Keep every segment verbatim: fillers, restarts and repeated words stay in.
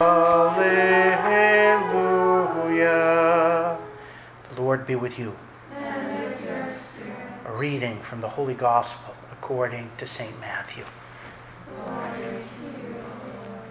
Alleluia. The Lord be with you. And with your spirit. A reading from the Holy Gospel according to Saint Matthew. Glory to you, O Lord.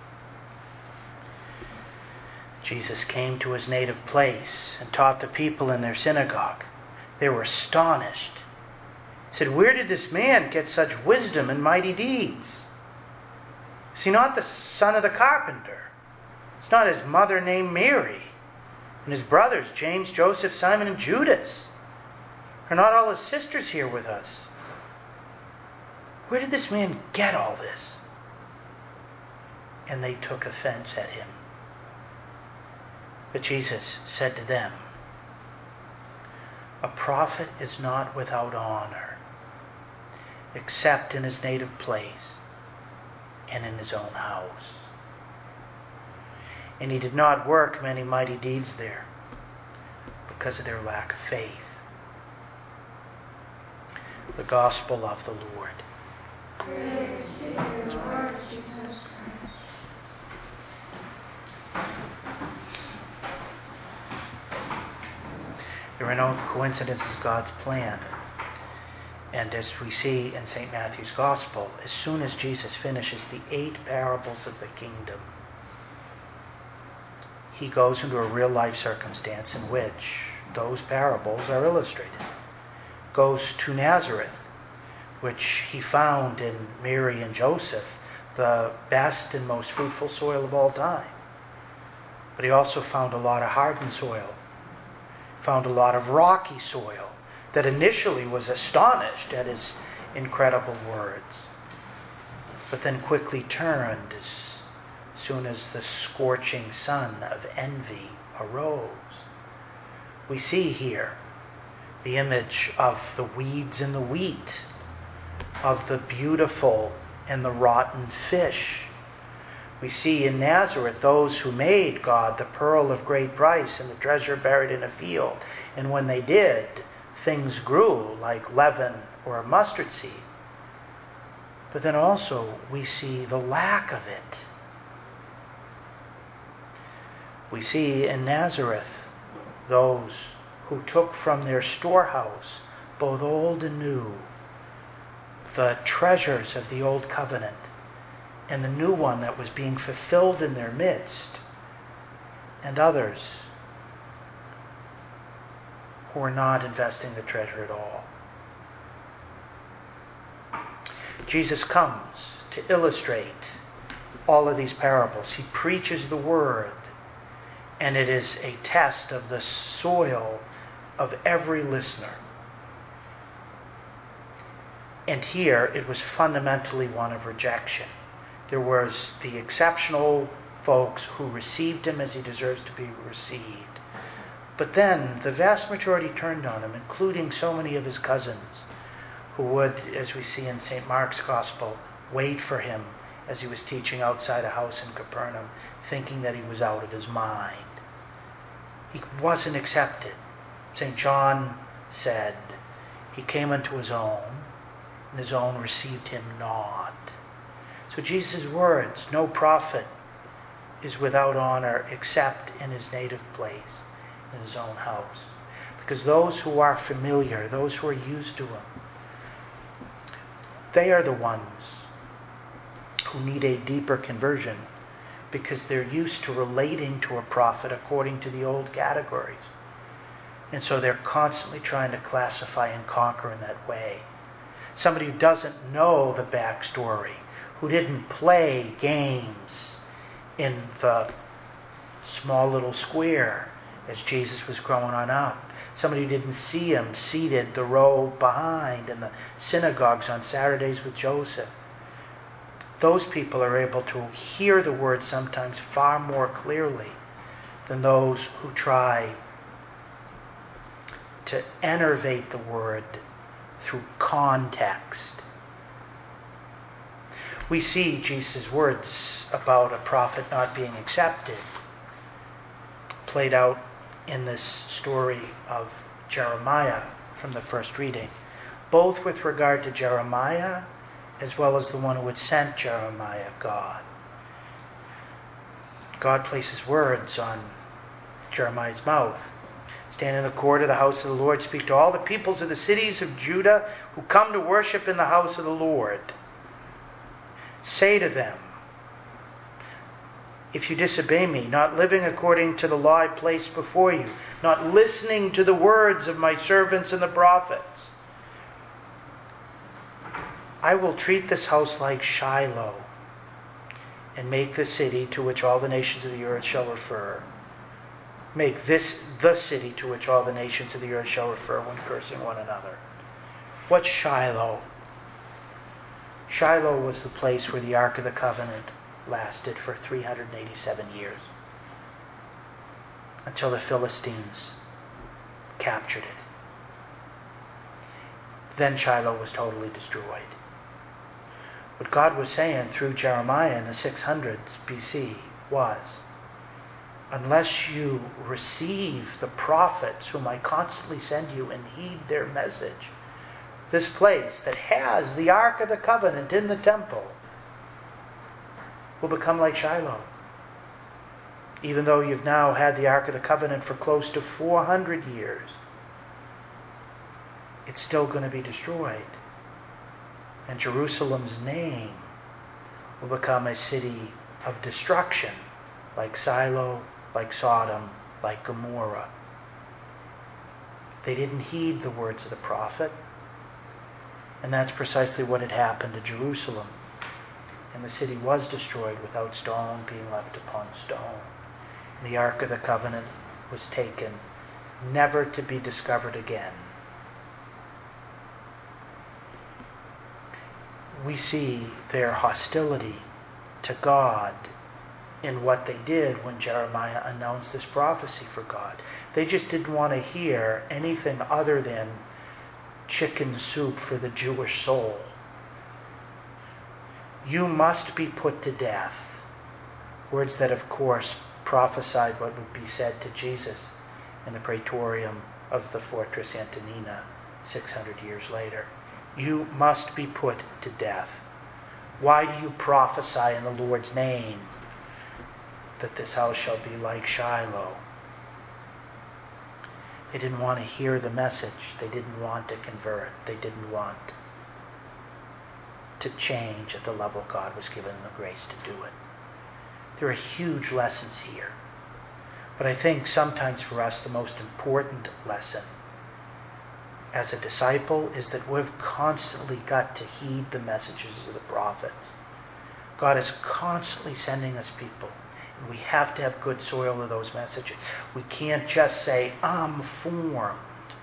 Jesus came to his native place and taught the people in their synagogue. They were astonished. He said, "Where did this man get such wisdom and mighty deeds? Is he not the son of the carpenter? Is not his mother named Mary? And his brothers, James, Joseph, Simon, and Judas? Are not all his sisters here with us? Where did this man get all this?" And they took offense at him. But Jesus said to them, "A prophet is not without honor, except in his native place and in his own house." And he did not work many mighty deeds there because of their lack of faith. The Gospel of the Lord. Praise to you, Lord Jesus Christ. There are no coincidences in God's plan. And as we see in Saint Matthew's Gospel, as soon as Jesus finishes the eight parables of the kingdom, he goes into a real-life circumstance in which those parables are illustrated. Goes to Nazareth, which he found in Mary and Joseph the best and most fruitful soil of all time. But he also found a lot of hardened soil, found a lot of rocky soil that initially was astonished at his incredible words, but then quickly turned as soon as the scorching sun of envy arose. We see here the image of the weeds and the wheat, of the beautiful and the rotten fish. We see in Nazareth those who made God the pearl of great price and the treasure buried in a field. And when they did, things grew like leaven or a mustard seed. But then also we see the lack of it. We see in Nazareth those who took from their storehouse, both old and new, the treasures of the old covenant and the new one that was being fulfilled in their midst, and others who were not investing the treasure at all. Jesus comes to illustrate all of these parables. He preaches the word, and it is a test of the soil of every listener. And here it was fundamentally one of rejection. There was the exceptional folks who received him as he deserves to be received. But then the vast majority turned on him, including so many of his cousins, who would, as we see in Saint Mark's Gospel, wait for him as he was teaching outside a house in Capernaum, thinking that he was out of his mind. He wasn't accepted. Saint John said, "He came unto his own, and his own received him not." So Jesus' words, "No prophet is without honor except in his native place, in his own house." Because those who are familiar, those who are used to him, they are the ones who need a deeper conversion because they're used to relating to a prophet according to the old categories. And so they're constantly trying to classify and conquer in that way. Somebody who doesn't know the backstory, who didn't play games in the small little square as Jesus was growing on up. Somebody who didn't see him seated the row behind in the synagogues on Saturdays with Joseph. Those people are able to hear the word sometimes far more clearly than those who try to enervate the word through context. We see Jesus' words about a prophet not being accepted played out in this story of Jeremiah from the first reading, both with regard to Jeremiah as well as the one who had sent Jeremiah, God. God places words on Jeremiah's mouth. Stand in the court of the house of the Lord, speak to all the peoples of the cities of Judah who come to worship in the house of the Lord. Say to them, if you disobey me, not living according to the law I placed before you, not listening to the words of my servants and the prophets, I will treat this house like Shiloh and make the city to which all the nations of the earth shall refer. Make this the city to which all the nations of the earth shall refer when cursing one another. What's Shiloh? Shiloh was the place where the Ark of the Covenant lasted for three hundred eighty-seven years, until the Philistines captured it. Then Shiloh was totally destroyed. What God was saying through Jeremiah in the six hundreds B C was, unless you receive the prophets whom I constantly send you and heed their message, this place that has the Ark of the Covenant in the temple will become like Shiloh. Even though you've now had the Ark of the Covenant for close to four hundred years, it's still going to be destroyed. And Jerusalem's name will become a city of destruction, like Shiloh, like Sodom, like Gomorrah. They didn't heed the words of the prophet, and that's precisely what had happened to Jerusalem. And the city was destroyed without stone being left upon stone. And the Ark of the Covenant was taken, never to be discovered again. We see their hostility to God in what they did when Jeremiah announced this prophecy for God. They just didn't want to hear anything other than chicken soup for the Jewish soul. You must be put to death. Words that, of course, prophesied what would be said to Jesus in the praetorium of the fortress Antonina six hundred years later. You must be put to death. Why do you prophesy in the Lord's name that this house shall be like Shiloh? They didn't want to hear the message. They didn't want to convert. They didn't want to change at the level God was given the grace to do it. There are huge lessons here. But I think sometimes for us the most important lesson as a disciple is that we've constantly got to heed the messages of the prophets. God is constantly sending us people. And we have to have good soil of those messages. We can't just say, I'm formed.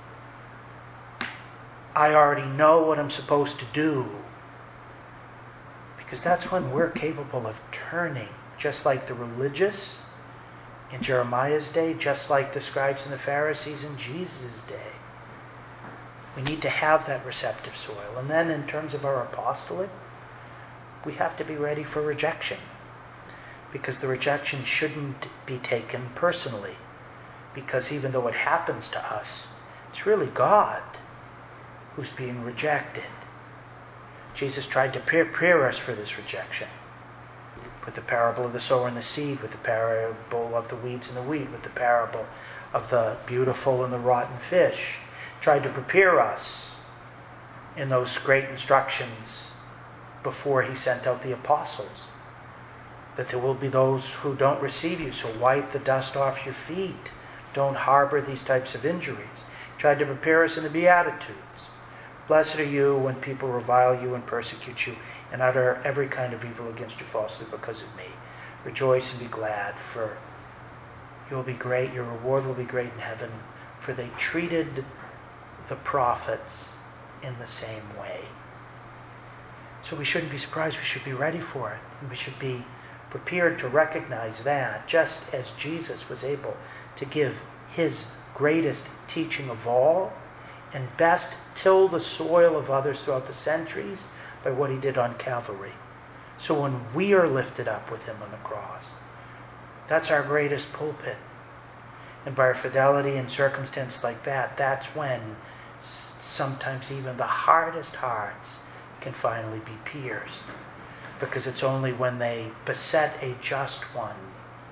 I already know what I'm supposed to do. Because that's when we're capable of turning, just like the religious in Jeremiah's day, just like the scribes and the Pharisees in Jesus' day. We need to have that receptive soil. And then in terms of our apostolate, we have to be ready for rejection. Because the rejection shouldn't be taken personally. Because even though it happens to us, it's really God who's being rejected. Jesus tried to prepare us for this rejection. With the parable of the sower and the seed, with the parable of the weeds and the wheat, with the parable of the beautiful and the rotten fish. Tried to prepare us in those great instructions before he sent out the apostles. That there will be those who don't receive you, so wipe the dust off your feet. Don't harbor these types of injuries. Tried to prepare us in the Beatitudes. Blessed are you when people revile you and persecute you and utter every kind of evil against you falsely because of me. Rejoice and be glad, for you will be great, your reward will be great in heaven, for they treated the prophets in the same way. So we shouldn't be surprised. We should be ready for it. And we should be prepared to recognize that, just as Jesus was able to give his greatest teaching of all and best till the soil of others throughout the centuries by what he did on Calvary. So when we are lifted up with him on the cross, that's our greatest pulpit. And by our fidelity in circumstances like that, that's when sometimes even the hardest hearts can finally be pierced. Because it's only when they beset a just one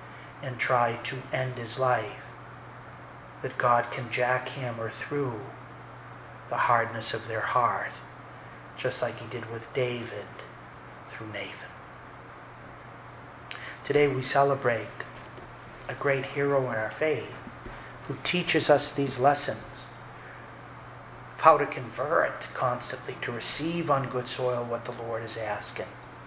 and try to end his life, that God can jackhammer through the hardness of their heart, just like he did with David through Nathan. Today we celebrate a great hero in our faith who teaches us these lessons of how to convert constantly, to receive on good soil what the Lord is asking.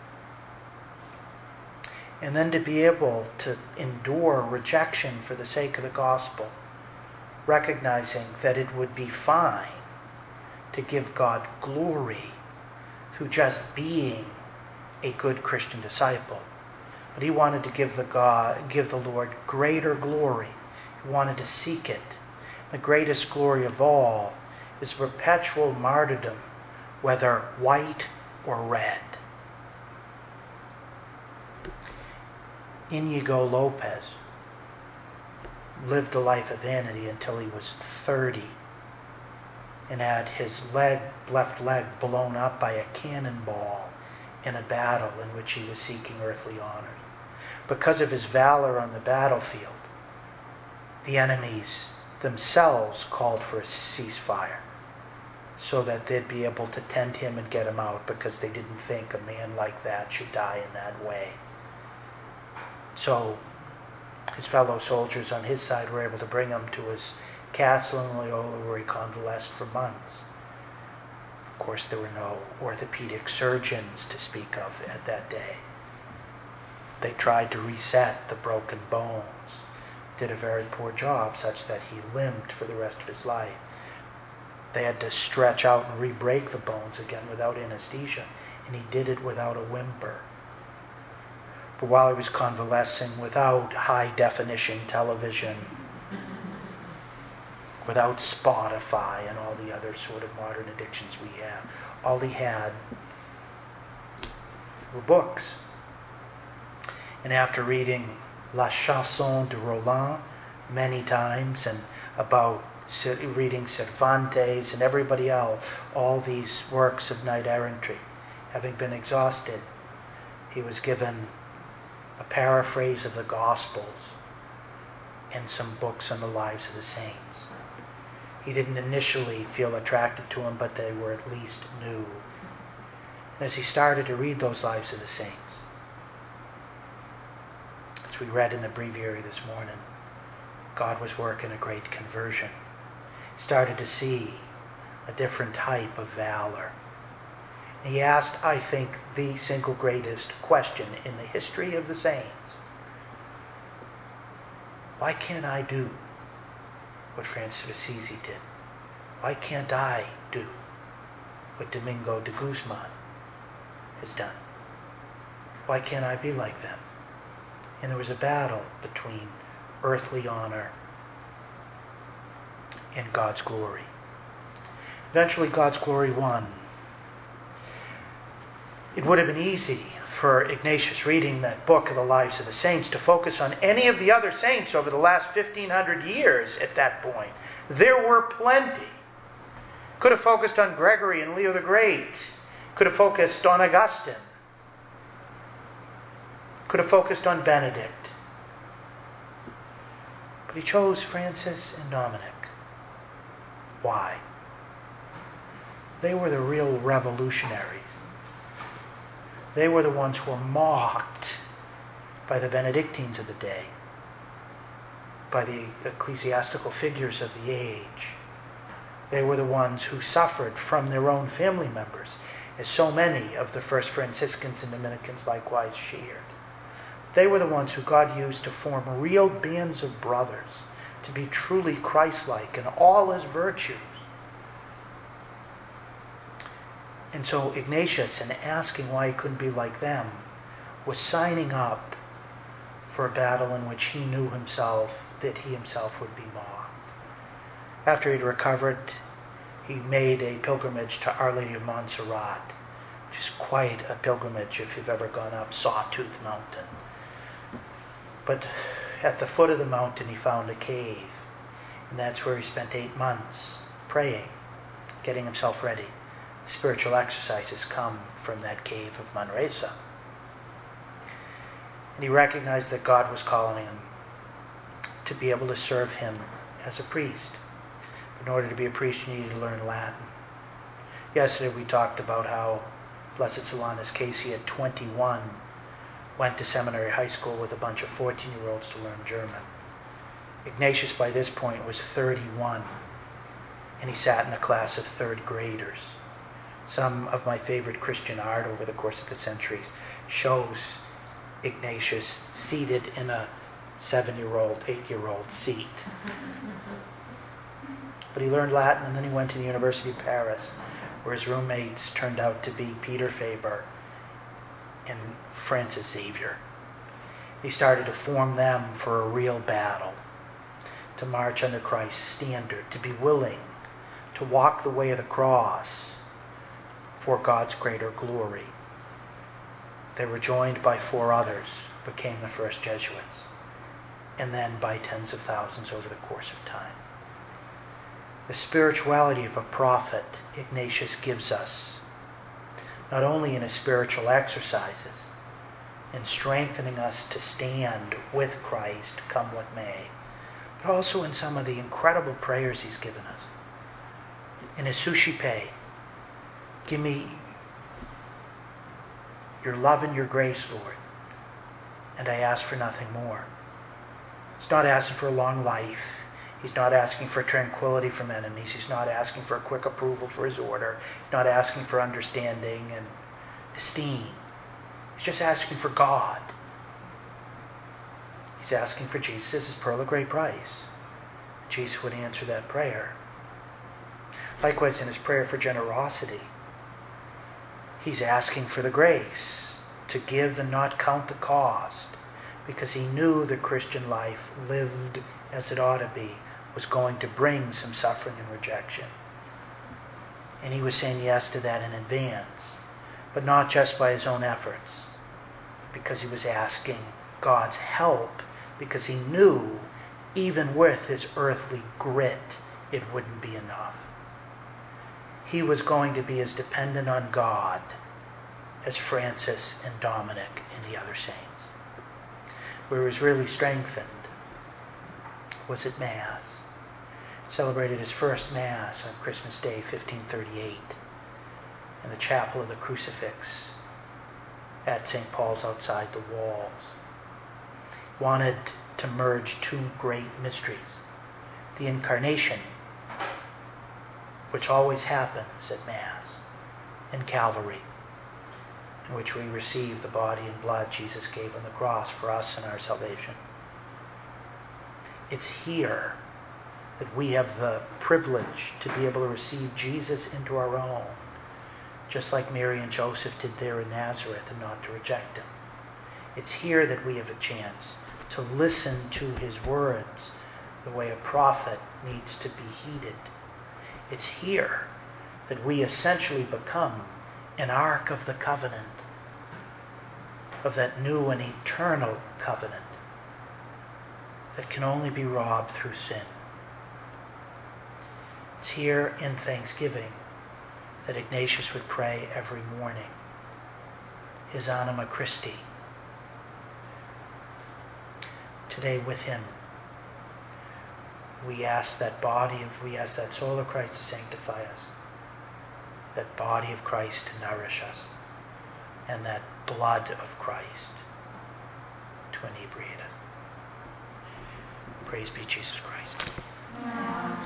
And then to be able to endure rejection for the sake of the gospel, recognizing that it would be fine to give God glory through just being a good Christian disciple. But he wanted to give the God, give the Lord greater glory. He wanted to seek it. The greatest glory of all is perpetual martyrdom, whether white or red. Inigo Lopez lived a life of vanity until he was thirty and had his leg, left leg blown up by a cannonball in a battle in which he was seeking earthly honors. Because of his valor on the battlefield, the enemies themselves called for a ceasefire so that they'd be able to tend him and get him out, because they didn't think a man like that should die in that way. So his fellow soldiers on his side were able to bring him to his castle in Loyola, where he convalesced for months. Of course, there were no orthopedic surgeons to speak of at that day. They tried to reset the broken bones, did a very poor job such that he limped for the rest of his life. They had to stretch out and re-break the bones again without anesthesia, and he did it without a whimper. But while he was convalescing, without high-definition television, without Spotify and all the other sort of modern addictions we have, all he had were books. And after reading La Chanson de Roland many times, and about reading Cervantes and everybody else, all these works of knight-errantry, having been exhausted, he was given a paraphrase of the Gospels and some books on the lives of the saints. He didn't initially feel attracted to them, but they were at least new. And as he started to read those lives of the saints, as we read in the breviary this morning, God was working a great conversion. He started to see a different type of valor. He asked, I think, the single greatest question in the history of the saints. Why can't I do what Francis of Assisi did? Why can't I do what Domingo de Guzman has done? Why can't I be like them? And there was a battle between earthly honor and God's glory. Eventually, God's glory won. It would have been easy for Ignatius, reading that book of the lives of the saints, to focus on any of the other saints over the last fifteen hundred years at that point. There were plenty. Could have focused on Gregory and Leo the Great. Could have focused on Augustine. Could have focused on Benedict. But he chose Francis and Dominic. Why? They were the real revolutionaries. They were the ones who were mocked by the Benedictines of the day, by the ecclesiastical figures of the age. They were the ones who suffered from their own family members, as so many of the first Franciscans and Dominicans likewise shared. They were the ones who God used to form real bands of brothers, to be truly Christ-like in all his virtues. And so Ignatius, in asking why he couldn't be like them, was signing up for a battle in which he knew himself that he himself would be mocked. After he'd recovered, he made a pilgrimage to Our Lady of Montserrat, which is quite a pilgrimage if you've ever gone up Sawtooth Mountain. But at the foot of the mountain he found a cave, and that's where he spent eight months praying, getting himself ready. Spiritual exercises come from that cave of Manresa. And he recognized that God was calling him to be able to serve him as a priest. In order to be a priest, you need to learn Latin. Yesterday we talked about how Blessed Solanus Casey at twenty-one went to seminary high school with a bunch of fourteen-year-olds to learn German. Ignatius by this point was thirty-one, and he sat in a class of third graders. Some of my favorite Christian art over the course of the centuries shows Ignatius seated in a seven-year-old, eight-year-old seat. But he learned Latin, and then he went to the University of Paris, where his roommates turned out to be Peter Faber and Francis Xavier. He started to form them for a real battle, to march under Christ's standard, to be willing to walk the way of the cross for God's greater glory. They were joined by four others, became the first Jesuits, and then by tens of thousands over the course of time. The spirituality of a prophet Ignatius gives us, not only in his spiritual exercises, in strengthening us to stand with Christ, come what may, but also in some of the incredible prayers he's given us. In his Suscipe, give me your love and your grace, Lord, and I ask for nothing more. He's not asking for a long life. He's not asking for tranquility from enemies. He's not asking for a quick approval for his order. He's not asking for understanding and esteem. He's just asking for God. He's asking for Jesus as his pearl of great price. Jesus would answer that prayer. Likewise, in his prayer for generosity, he's asking for the grace to give and not count the cost, because he knew the Christian life, lived as it ought to be, was going to bring some suffering and rejection. And he was saying yes to that in advance, but not just by his own efforts, because he was asking God's help, because he knew even with his earthly grit, it wouldn't be enough. He was going to be as dependent on God as Francis and Dominic and the other saints. Where he was really strengthened was at Mass. Celebrated his first Mass on Christmas Day, fifteen thirty-eight, in the Chapel of the Crucifix at Saint Paul's outside the walls. Wanted to merge two great mysteries. The Incarnation, which always happens at Mass, and Calvary, in which we receive the body and blood Jesus gave on the cross for us and our salvation. It's here that we have the privilege to be able to receive Jesus into our own, just like Mary and Joseph did there in Nazareth, and not to reject him. It's here that we have a chance to listen to his words the way a prophet needs to be heeded. It's here that we essentially become an ark of the covenant, of that new and eternal covenant that can only be robbed through sin. It's here in thanksgiving that Ignatius would pray every morning, his Anima Christi. Today with him, we ask that body of, we ask that soul of Christ to sanctify us, that body of Christ to nourish us, and that blood of Christ to inebriate us. Praise be Jesus Christ. Amen.